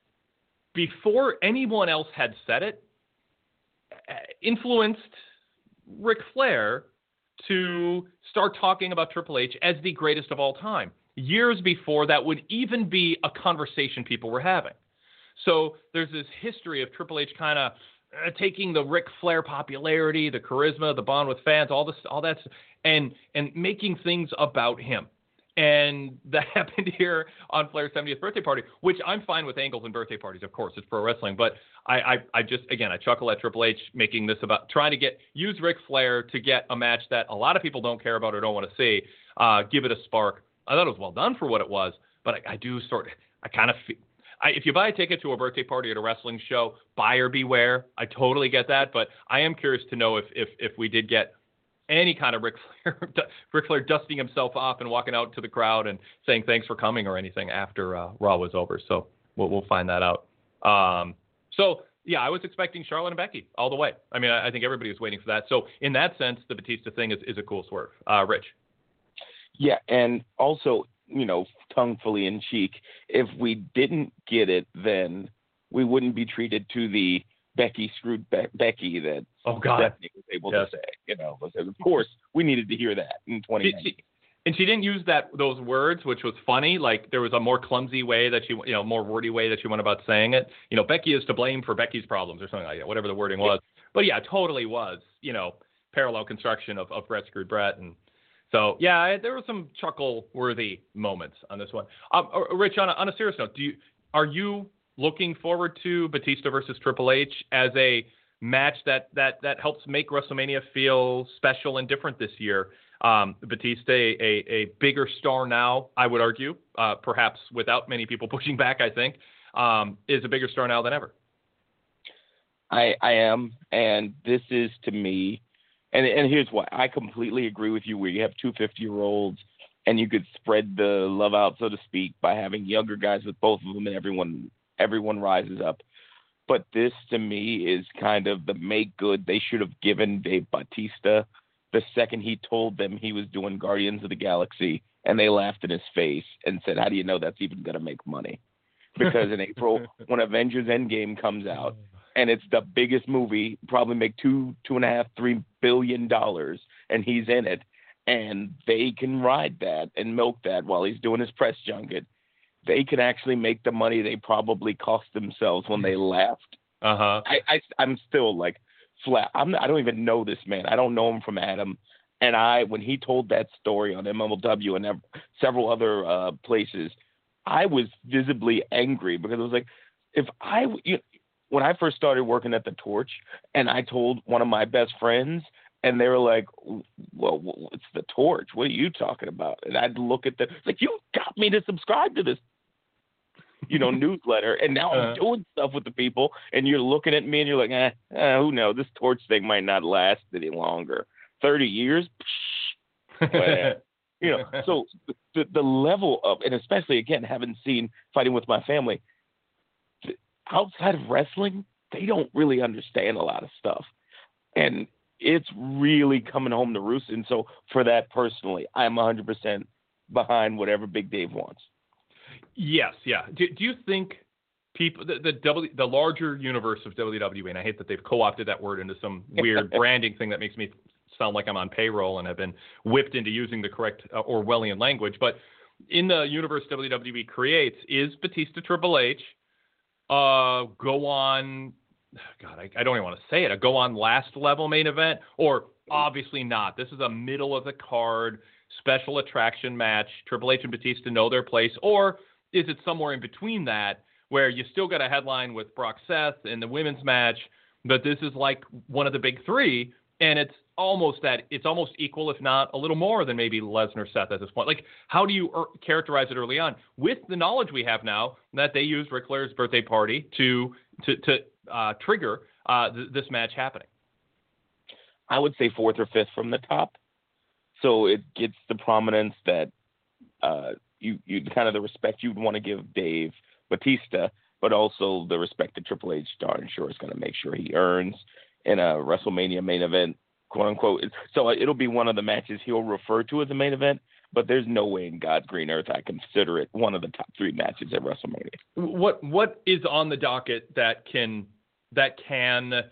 before anyone else had said it, influenced Ric Flair to start talking about Triple H as the greatest of all time. Years before that would even be a conversation people were having. So there's this history of Triple H kind of uh, taking the Ric Flair popularity, the charisma, the bond with fans, all this, all that, and and making things about him. And that happened here on Flair's seventieth birthday party, which I'm fine with angles and birthday parties, of course, it's pro wrestling. But I, I, I just, again, I chuckle at Triple H making this about trying to get, use Ric Flair to get a match that a lot of people don't care about or don't want to see, uh, give it a spark. I thought it was well done for what it was, but I, I do sort of, I kind of feel, I, if you buy a ticket to a birthday party at a wrestling show, buyer beware. I totally get that, but I am curious to know if if if we did get any kind of Ric Flair, Ric Flair dusting himself off and walking out to the crowd and saying thanks for coming or anything after uh, Raw was over. So we'll we'll find that out. Um, so yeah, I was expecting Charlotte and Becky all the way. I mean, I, I think everybody was waiting for that. So in that sense, the Batista thing is is a cool swerve. Uh, Rich. Yeah, and also, you know, tongue-fully in cheek, if we didn't get it, then we wouldn't be treated to the Becky screwed Be- Becky that oh, God. Stephanie was able yes. to say. You know, because of course we needed to hear that in twenty nineteen. And she didn't use that those words, which was funny. Like there was a more clumsy way that she, you know, more wordy way that she went about saying it. You know, Becky is to blame for Becky's problems or something like that, whatever the wording was. But yeah, it totally was, you know, parallel construction of, of Brett screwed Brett. And so, yeah, I, there were some chuckle-worthy moments on this one. Um, Rich, on a, on a serious note, do you are you looking forward to Batista versus Triple H as a match that that that helps make WrestleMania feel special and different this year? Um, Batista, a, a, a bigger star now, I would argue, uh, perhaps without many people pushing back, I think, um, is a bigger star now than ever. I, I am, and this is to me. And and here's why. I completely agree with you where you have two fifty-year-olds and you could spread the love out, so to speak, by having younger guys with both of them and everyone everyone rises up. But this, to me, is kind of the make good they should have given Dave Bautista the second he told them he was doing Guardians of the Galaxy, and they laughed in his face and said, how do you know that's even going to make money? Because in April, when Avengers Endgame comes out, and it's the biggest movie, probably make two, two and a half, three billion dollars, and he's in it. and they can ride that and milk that while he's doing his press junket. They can actually make the money they probably cost themselves when they left. Uh-huh. I, I, I'm still like flat. I'm, I don't even know this man. I don't know him from Adam. And I, when he told that story on M L W and several other uh, places, I was visibly angry because it was like, if I, you know, when I first started working at the Torch and I told one of my best friends and they were like, well, it's the Torch. What are you talking about? And I'd look at them like, you got me to subscribe to this, you know, newsletter. And now I'm uh, doing stuff with the people and you're looking at me and you're like, eh, eh, who knows? This Torch thing might not last any longer. thirty years. But, you know, so the, the level of, and especially again, having seen Fighting With My Family, outside of wrestling, they don't really understand a lot of stuff. And it's really coming home to roost. And so for that personally, I'm one hundred percent behind whatever Big Dave wants. Yes, yeah. Do, do you think people, the the, w, the larger universe of W W E, and I hate that they've co-opted that word into some weird branding thing that makes me sound like I'm on payroll and have been whipped into using the correct uh, Orwellian language, but in the universe W W E creates, is Batista Triple H uh, go on, God, I, I don't even want to say it, a go on last level main event, or obviously not. This is a middle of the card special attraction match. Triple H and Batista know their place, or is it somewhere in between that where you still got a headline with Brock Seth in the women's match, but this is like one of the big three, and it's almost that it's almost equal, if not a little more than maybe Lesnar Seth at this point. Like, how do you er- characterize it early on with the knowledge we have now that they used Ric Flair's birthday party to to to uh, trigger uh, th- this match happening? I would say fourth or fifth from the top, so it gets the prominence that uh, you you kind of the respect you'd want to give Dave Batista, but also the respect that Triple H darn sure is going to make sure he earns in a WrestleMania main event, quote unquote. So it'll be one of the matches he'll refer to as a main event, but there's no way in God's green earth I consider it one of the top three matches at WrestleMania. What what is on the docket that can that can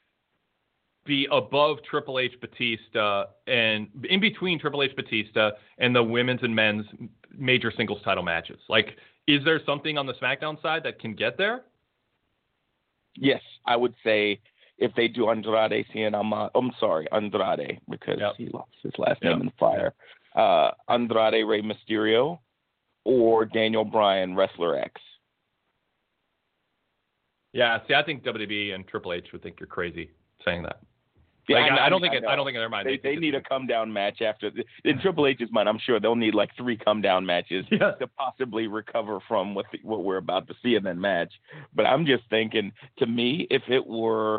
be above Triple H Batista and in between Triple H Batista and the women's and men's major singles title matches? Like, is there something on the SmackDown side that can get there? Yes, I would say if they do Andrade Cien Almas, I'm sorry, Andrade, because yep. he lost his last name yep. in the fire. Uh, Andrade Rey Mysterio or Daniel Bryan Wrestler X. Yeah, see, I think W W E and Triple H would think you're crazy saying that. Yeah, like, I, I, I don't think I, it, I don't think in their mind they, they, they need a come down match after. In Triple H's mind, I'm sure they'll need like three come down matches yeah. to possibly recover from what the, what we're about to see in that match. But I'm just thinking, to me, if it were,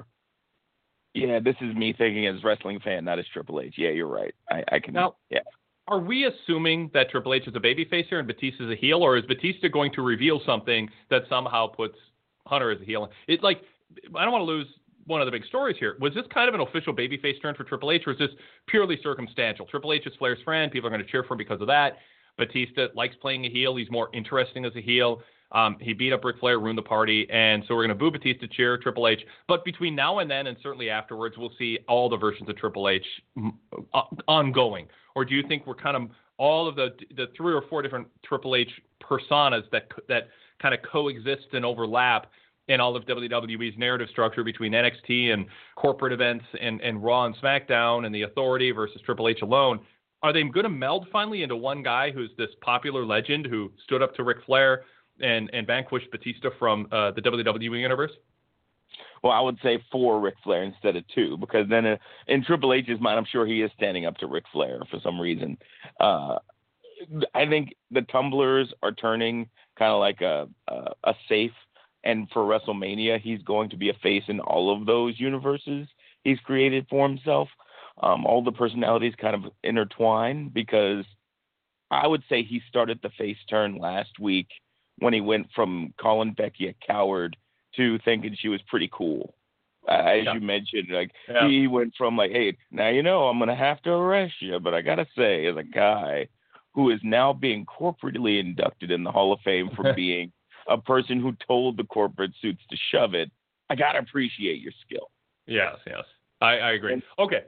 yeah, this is me thinking as a wrestling fan, not as Triple H. Yeah, you're right. I, I can. Now, yeah. Are we assuming that Triple H is a babyface here and Batista is a heel, or is Batista going to reveal something that somehow puts Hunter as a heel? It's like, I don't want to lose one of the big stories here. Was this kind of an official babyface turn for Triple H, or is this purely circumstantial? Triple H is Flair's friend. People are going to cheer for him because of that. Batista likes playing a heel. He's more interesting as a heel. Um, he beat up Ric Flair, ruined the party, and so we're going to boo Batista, cheer Triple H. But between now and then, and certainly afterwards, we'll see all the versions of Triple H uh, ongoing. Or do you think we're kind of all of the the three or four different Triple H personas that that kind of coexist and overlap in all of W W E's narrative structure between N X T and corporate events and, and Raw and SmackDown and the Authority versus Triple H alone? Are they going to meld finally into one guy who's this popular legend who stood up to Ric Flair and, and vanquished Batista from uh, the W W E universe? Well, I would say four Ric Flair instead of two, because then in, in Triple H's mind, I'm sure he is standing up to Ric Flair for some reason. Uh, I think the tumblers are turning kind of like a, a, a safe. And for WrestleMania, he's going to be a face in all of those universes he's created for himself. Um, all the personalities kind of intertwine, because I would say he started the face turn last week when he went from calling Becky a coward to thinking she was pretty cool. Uh, as yeah. you mentioned, like yeah. he went from like, hey, now you know I'm going to have to arrest you, but I got to say, as a guy who is now being corporately inducted in the Hall of Fame for being a person who told the corporate suits to shove it, I got to appreciate your skill. Yes, yes. I, I agree. And, okay.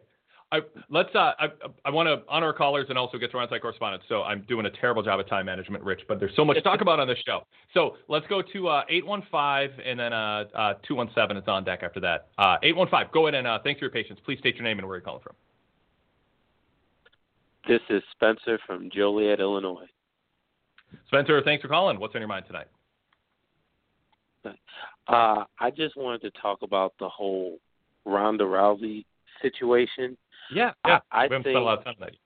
I, let's. Uh, I, I want to honor our callers and also get to our on-site correspondents. So I'm doing a terrible job of time management, Rich. But there's so much to talk about on this show. So let's go to uh, eight one five and then uh, uh, two one seven is on deck after that. Uh, eight one five. Go ahead and uh, thanks for your patience. Please state your name and where you're calling from. This is Spencer from Joliet, Illinois. Spencer, thanks for calling. What's on your mind tonight? Uh, I just wanted to talk about the whole Ronda Rousey situation. Yeah, yeah. I, I we haven't think, spent a lot of time on that.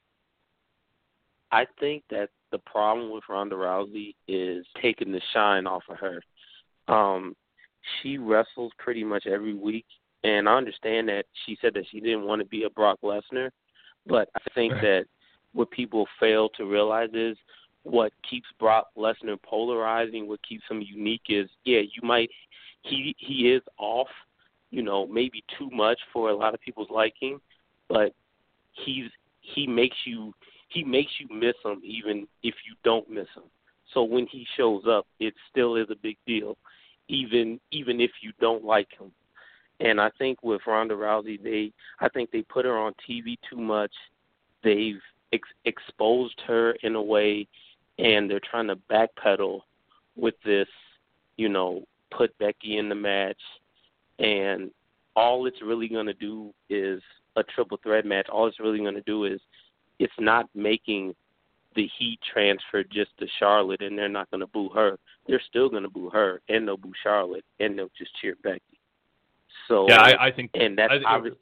I think that the problem with Ronda Rousey is taking the shine off of her. Um, she wrestles pretty much every week, and I understand that she said that she didn't want to be a Brock Lesnar, but I think that what people fail to realize is what keeps Brock Lesnar polarizing, what keeps him unique is, yeah, you might, he he is off, you know, maybe too much for a lot of people's liking, but he's he makes you he makes you miss him even if you don't miss him. So when he shows up, it still is a big deal, even even if you don't like him. And I think with Ronda Rousey, they I think they put her on T V too much. They've ex- exposed her in a way, and they're trying to backpedal with this, you know, put Becky in the match, and all it's really going to do is a triple threat match. All it's really going to do is it's not making the heat transfer just to Charlotte, and they're not going to boo her. They're still going to boo her, and they'll boo Charlotte, and they'll just cheer Becky. So yeah, I, I think and that's I, obviously,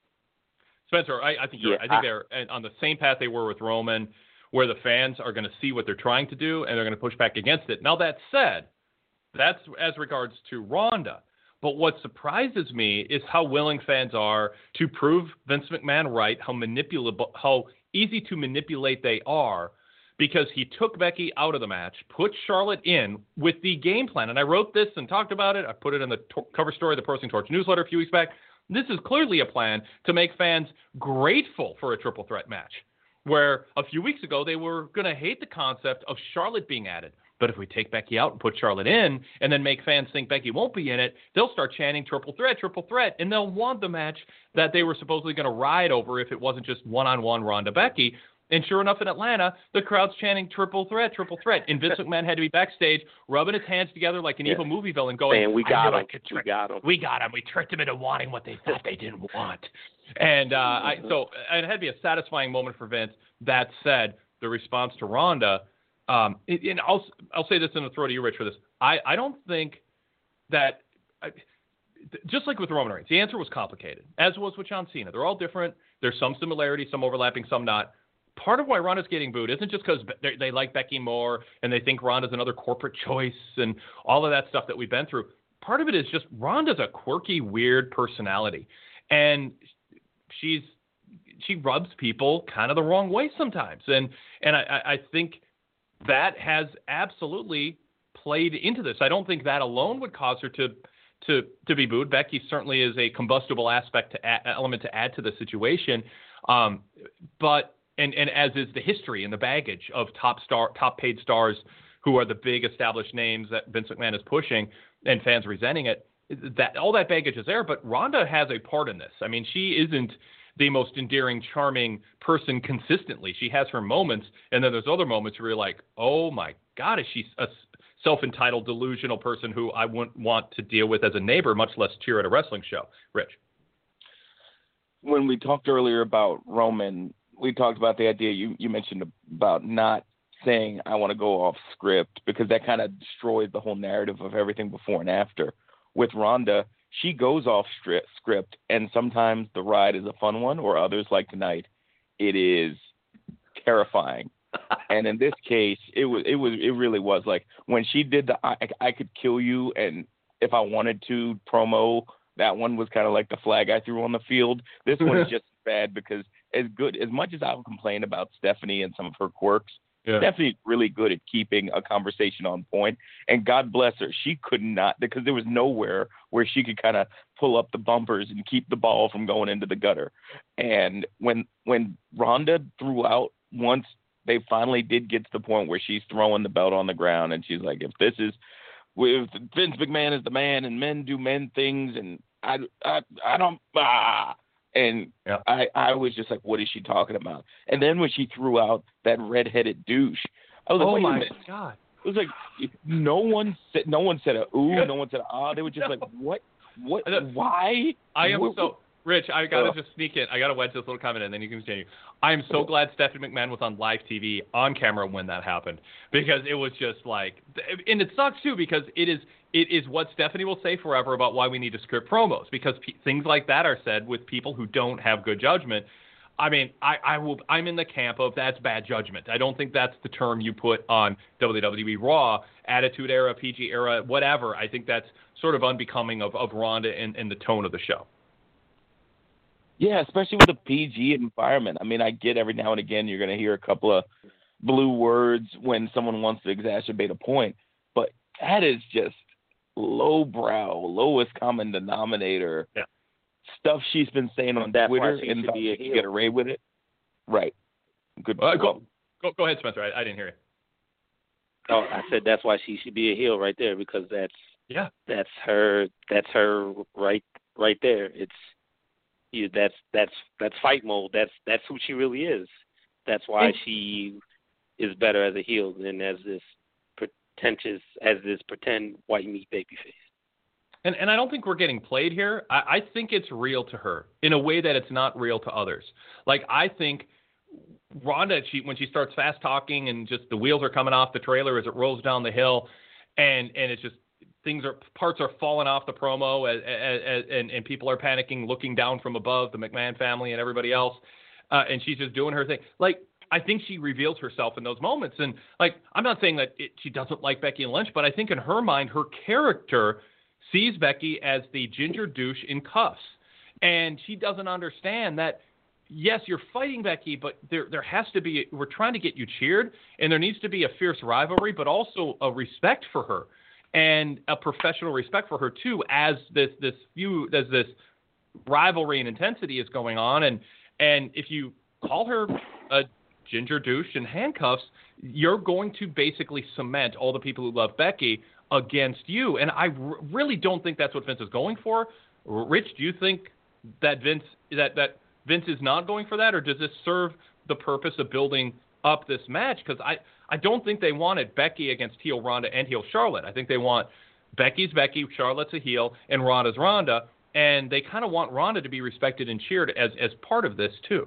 Spencer. I, I think you're yeah, right. I think I, they're on the same path they were with Roman, where the fans are going to see what they're trying to do, and they're going to push back against it. Now, that said, that's as regards to Ronda. But what surprises me is how willing fans are to prove Vince McMahon right, how manipulable, how easy to manipulate they are, because he took Becky out of the match, put Charlotte in with the game plan. And I wrote this and talked about it. I put it in the to- cover story of the Pro Wrestling Torch newsletter a few weeks back. This is clearly a plan to make fans grateful for a triple threat match, where a few weeks ago they were going to hate the concept of Charlotte being added. But if we take Becky out and put Charlotte in and then make fans think Becky won't be in it, they'll start chanting triple threat, triple threat, and they'll want the match that they were supposedly going to ride over if it wasn't just one-on-one Ronda Becky. And sure enough, in Atlanta, the crowd's chanting triple threat, triple threat. And Vince McMahon had to be backstage rubbing his hands together like an yeah. evil movie villain going, Man, we got him. Tri- we got him. We got him. We tricked him into wanting what they thought they didn't want. And uh, I, so it had to be a satisfying moment for Vince. That said, the response to Ronda, um, and I'll, I'll say this and I'll throw to you, Rich, for this. I, I don't think that, I, just like with Roman Reigns, the answer was complicated, as was with John Cena. They're all different. There's some similarities, some overlapping, some not. Part of why Ronda's getting booed isn't just because they, they like Becky more and they think Ronda's another corporate choice and all of that stuff that we've been through. Part of it is just Ronda's a quirky, weird personality. And she's she rubs people kind of the wrong way sometimes. And and I, I think that has absolutely played into this. I don't think that alone would cause her to to to be booed. Becky certainly is a combustible aspect to add, element to add to the situation. Um, but And and as is the history and the baggage of top star, top paid stars who are the big established names that Vince McMahon is pushing and fans resenting it, that all that baggage is there. But Ronda has a part in this. I mean, she isn't the most endearing, charming person consistently. She has her moments, and then there's other moments where you're like, oh my God, is she a self-entitled, delusional person who I wouldn't want to deal with as a neighbor, much less cheer at a wrestling show? Rich. When we talked earlier about Roman, we talked about the idea you, you mentioned about not saying I want to go off script, because that kind of destroys the whole narrative of everything before and after. With Ronda, she goes off stri- script, and sometimes the ride is a fun one, or others like tonight, it is terrifying. And in this case, it was it was it really was like when she did the I, I could kill you, and if I wanted to promo, that one was kind of like the flag I threw on the field. This one's just bad because as good as much as I'll complain about Stephanie and some of her quirks, yeah. Stephanie's really good at keeping a conversation on point, and God bless her, she could not, because there was nowhere where she could kind of pull up the bumpers and keep the ball from going into the gutter. And when when Ronda threw out, once they finally did get to the point where she's throwing the belt on the ground and she's like, if this is with Vince McMahon is the man and men do men things, and I I I don't ah And yeah. I, I was just like, what is she talking about? And then when she threw out that redheaded douche, I was like, oh wait my a minute. God. It was like no one said no one said a ooh, no one said a ah. They were just no. like, what, what, why? I am what, so Rich. I gotta uh, just sneak in. I gotta wedge this little comment, and then you can continue. I am so glad Stephanie McMahon was on live T V on camera when that happened, because it was just like, and it sucks too, because it is it is what Stephanie will say forever about why we need to script promos, because p- things like that are said with people who don't have good judgment. I mean, I, I will. I'm in the camp of that's bad judgment. I don't think that's the term you put on W W E Raw, Attitude Era, P G Era, whatever. I think that's sort of unbecoming of, of Ronda and, and the tone of the show. Yeah, especially with a P G environment. I mean, I get every now and again you're going to hear a couple of blue words when someone wants to exacerbate a point, but that is just lowbrow, lowest common denominator. Yeah. Stuff she's been saying on That's Twitter why she and should be a she heel. get away with it. Right. Good. Uh, go, go, go ahead, Spencer. I, I didn't hear you. Oh, I said that's why she should be a heel right there, because that's yeah, that's her that's her right right there. It's you that's that's that's fight mode. That's that's who she really is. That's why and, she is better as a heel than as this pretentious as this pretend white meat babyface. And and I don't think we're getting played here. I, I think it's real to her in a way that it's not real to others. Like, I think Ronda, she when she starts fast talking and just the wheels are coming off the trailer as it rolls down the hill, and and it's just things are parts are falling off the promo, as, as, as, and and people are panicking, looking down from above, the McMahon family and everybody else, uh, and she's just doing her thing. Like, I think she reveals herself in those moments. And like, I'm not saying that it, she doesn't like Becky Lynch, but I think in her mind, her character sees Becky as the ginger douche in cuffs. And she doesn't understand that, yes, you're fighting Becky, but there there has to be, we're trying to get you cheered, and there needs to be a fierce rivalry, but also a respect for her, and a professional respect for her too, as this this feud, as this rivalry and intensity is going on. And and if you call her a ginger douche in handcuffs, you're going to basically cement all the people who love Becky against you. And I r- really don't think that's what Vince is going for. Rich, do you think that Vince that, that Vince is not going for that, or does this serve the purpose of building up this match? Because I, I don't think they wanted Becky against heel Ronda and heel Charlotte. I think they want Becky's Becky, Charlotte's a heel, and Ronda's Ronda, and they kind of want Ronda to be respected and cheered as as part of this too.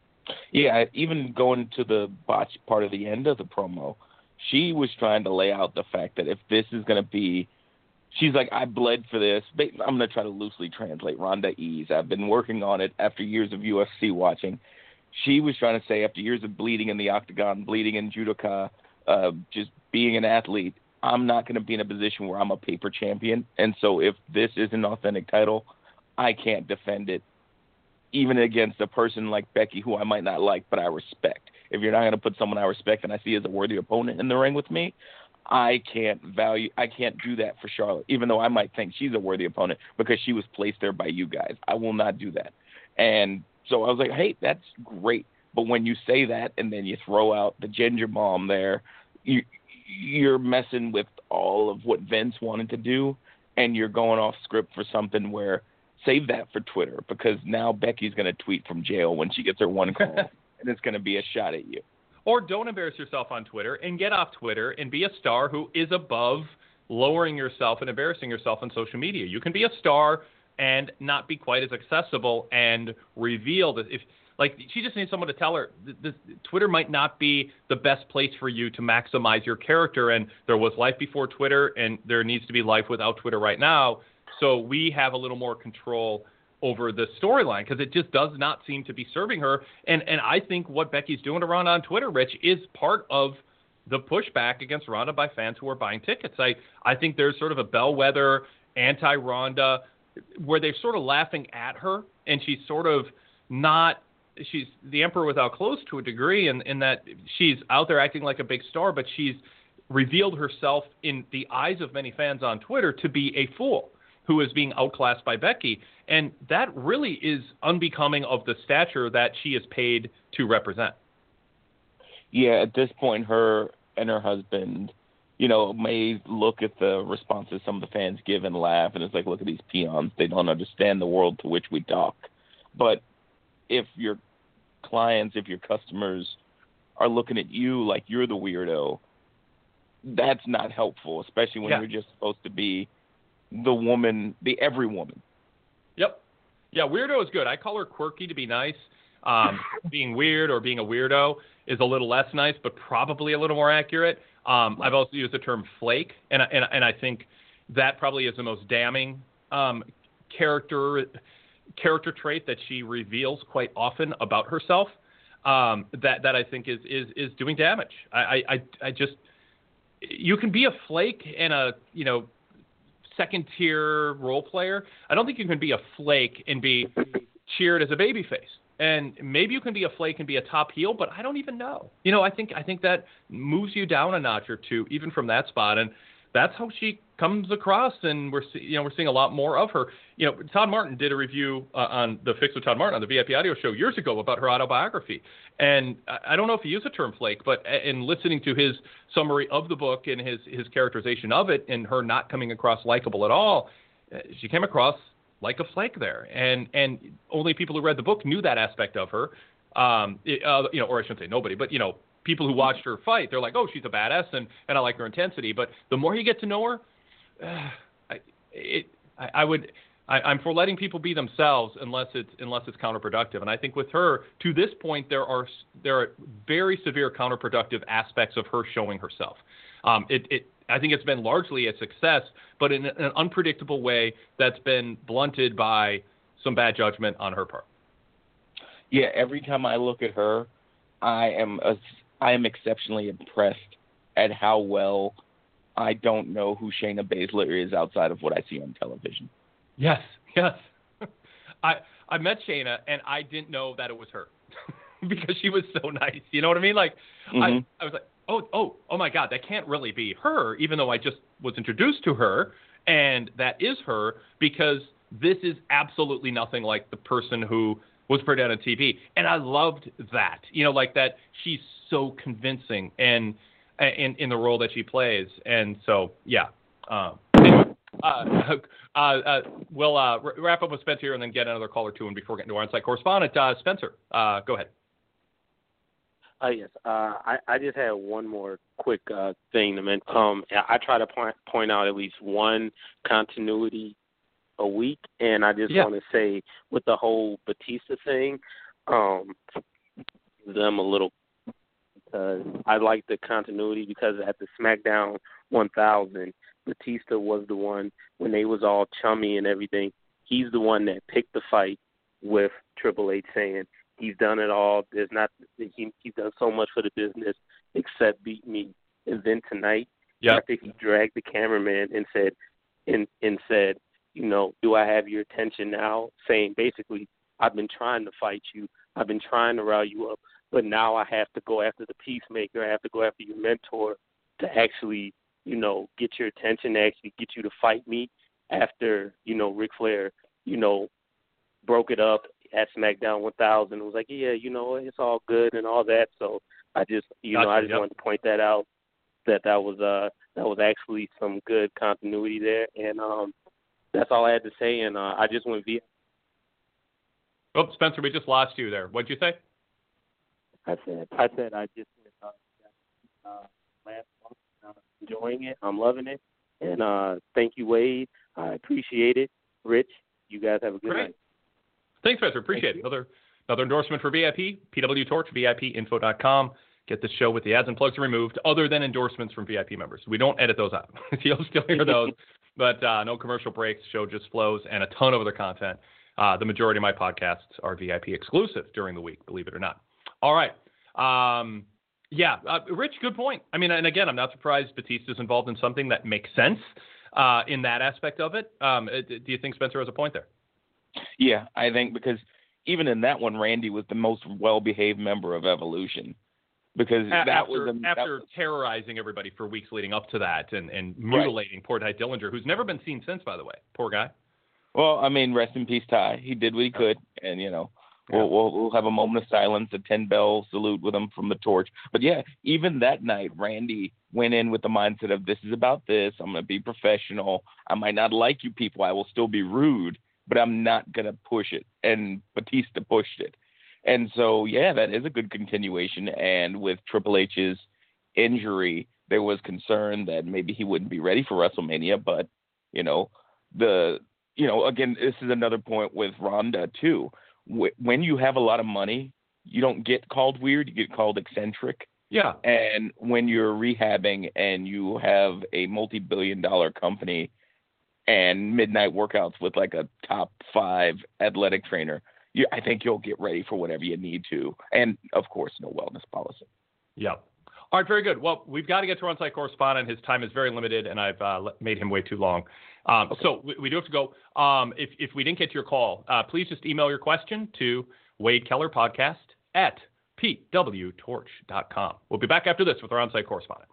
Yeah, even going to the botch part of the end of the promo, she was trying to lay out the fact that if this is going to be, she's like, I bled for this. I'm going to try to loosely translate Ronda Ease. I've been working on it after years of U F C watching. She was trying to say, after years of bleeding in the octagon, bleeding in judoka, uh, just being an athlete, I'm not going to be in a position where I'm a paper champion. And so if this is an authentic title, I can't defend it, even against a person like Becky, who I might not like, but I respect. If you're not going to put someone I respect and I see as a worthy opponent in the ring with me, I can't value, I can't do that for Charlotte, even though I might think she's a worthy opponent because she was placed there by you guys. I will not do that. And so I was like, hey, that's great. But when you say that and then you throw out the ginger bomb there, you, you're messing with all of what Vince wanted to do, and you're going off script for something where save that for Twitter, because now Becky's going to tweet from jail when she gets her one call, and it's going to be a shot at you. Or don't embarrass yourself on Twitter and get off Twitter and be a star who is above lowering yourself and embarrassing yourself on social media. You can be a star and not be quite as accessible and reveal that if, like, she just needs someone to tell her th- th- Twitter might not be the best place for you to maximize your character. And there was life before Twitter, and there needs to be life without Twitter right now. So we have a little more control over the storyline, because it just does not seem to be serving her. And and I think what Becky's doing to Ronda on Twitter, Rich, is part of the pushback against Ronda by fans who are buying tickets. I, I think there's sort of a bellwether anti-Ronda where they're sort of laughing at her, and she's sort of not – she's the emperor without clothes to a degree, in, in that she's out there acting like a big star, but she's revealed herself in the eyes of many fans on Twitter to be a fool who is being outclassed by Becky. And that really is unbecoming of the stature that she is paid to represent. Yeah, at this point, her and her husband, you know, may look at the responses some of the fans give and laugh, and it's like, look at these peons. They don't understand the world to which we talk. But if your clients, if your customers are looking at you like you're the weirdo, that's not helpful, especially when yeah. you're just supposed to be the woman, the every woman. Yep. Yeah, weirdo is good. I call her quirky to be nice. Um, being weird or being a weirdo is a little less nice, but probably a little more accurate. Um, I've also used the term flake, and, and, and I think that probably is the most damning um, character character trait that she reveals quite often about herself. Um, that that I think is is is doing damage. I, I I just you can be a flake and a you know second tier role player. I don't think you can be a flake and be cheered as a babyface. And maybe you can be a flake and be a top heel, but I don't even know. You know, I think I think that moves you down a notch or two, even from that spot. And that's how she comes across. And we're see, you know we're seeing a lot more of her. You know, Todd Martin did a review uh, on the Fix with Todd Martin on the V I P Audio Show years ago about her autobiography. And I, I don't know if he used the term flake, but in listening to his summary of the book and his his characterization of it, and her not coming across likable at all, she came across like a flake there, and and only people who read the book knew that aspect of her. Um, it, uh, you know, or I shouldn't say nobody, but you know, people who watched her fight, they're like, oh, she's a badass, and, and I like her intensity. But the more you get to know her, uh, I, it, I, I would, I, I'm for letting people be themselves unless it's unless it's counterproductive. And I think with her, to this point, there are there are very severe counterproductive aspects of her showing herself. Um, it, it I think it's been largely a success, but in an unpredictable way that's been blunted by some bad judgment on her part. Yeah, every time I look at her, I am a, I am exceptionally impressed at how well I don't know who Shayna Baszler is outside of what I see on television. Yes, yes. I I met Shayna and I didn't know that it was her because she was so nice. You know what I mean? Like mm-hmm. I, I was like, oh, oh, oh my God, that can't really be her, even though I just was introduced to her, and that is her, because this is absolutely nothing like the person who was portrayed on T V. And I loved that, you know, like that she's so convincing and in, in the role that she plays. And so, yeah. Um, anyway, uh, uh, uh, we'll uh, wrap up with Spencer here and then get another caller to him before getting to our on-site correspondent. Uh, Spencer, uh, go ahead. Oh, yes. Uh, I, I just had one more quick uh, thing to mention. Um, I try to point, point out at least one continuity a week, and I just yeah. want to say with the whole Batista thing, um, them a little uh, I like the continuity because at the SmackDown one thousand, Batista was the one, when they was all chummy and everything, he's the one that picked the fight with Triple H, saying, he's done it all. There's not he he's done so much for the business except beat me. And then tonight, yep. after he dragged the cameraman and said, and and said, you know, do I have your attention now? Saying basically, I've been trying to fight you. I've been trying to rile you up, but now I have to go after the peacemaker. I have to go after your mentor to actually, you know, get your attention, to actually get you to fight me. After, you know, Ric Flair, you know, broke it up at SmackDown one thousand, it was like, yeah, you know, it's all good and all that. So I just, you gotcha, know, I just yep. wanted to point that out, that that was uh that was actually some good continuity there, and um that's all I had to say. And uh, I just went via. Oh, Spencer, we just lost you there. What'd you say? I said, I said, I just uh, uh, last month, uh, enjoying it. I'm loving it, and uh, thank you, Wade. I appreciate it. Rich, you guys have a good Great. night. Thanks, Spencer. Appreciate Thank it. Another another endorsement for V I P, P W Torch, V I P info dot com. Get the show with the ads and plugs removed, other than endorsements from V I P members. We don't edit those out. You'll still hear those, but uh, no commercial breaks. Show just flows, and a ton of other content. Uh, the majority of my podcasts are V I P exclusive during the week, believe it or not. All right. Um, yeah, uh, Rich, good point. I mean, and again, I'm not surprised Batista's involved in something that makes sense uh, in that aspect of it. Um, do you think Spencer has a point there? Yeah, I think because even in that one, Randy was the most well-behaved member of Evolution. Because a- that after, was a, after that was, terrorizing everybody for weeks leading up to that and, and mutilating right. poor Ty Dillinger, who's never been seen since, by the way. Poor guy. Well, I mean, rest in peace, Ty. He did what he could, and you know, yeah. we'll, we'll we'll have a moment of silence, a ten bell salute with him from the torch. But yeah, even that night, Randy went in with the mindset of this is about this. I'm going to be professional. I might not like you people. I will still be rude, but I'm not going to push it. And Batista pushed it. And so, yeah, that is a good continuation. And with Triple H's injury, there was concern that maybe he wouldn't be ready for WrestleMania. But, you know, the, you know, again, this is another point with Ronda, too. When you have a lot of money, you don't get called weird, you get called eccentric. Yeah. And when you're rehabbing and you have a multi-billion dollar company and midnight workouts with like a top five athletic trainer, you, I think you'll get ready for whatever you need to. And, of course, no wellness policy. Yeah. All right, very good. Well, we've got to get to our on-site correspondent. His time is very limited, and I've uh, made him wait too long. Um, okay. So we, we do have to go. Um, if, if we didn't get to your call, uh, please just email your question to Wade Keller Podcast at p w torch dot com. We'll be back after this with our on-site correspondent.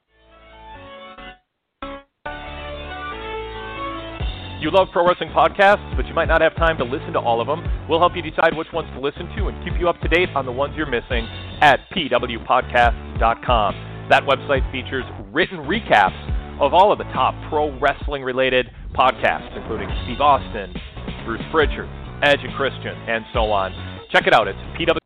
You love pro wrestling podcasts, but you might not have time to listen to all of them. We'll help you decide which ones to listen to and keep you up to date on the ones you're missing at p w podcast dot com. That website features written recaps of all of the top pro wrestling related podcasts, including Steve Austin, Bruce Pritchard, Edge and Christian, and so on. Check it out. It's p w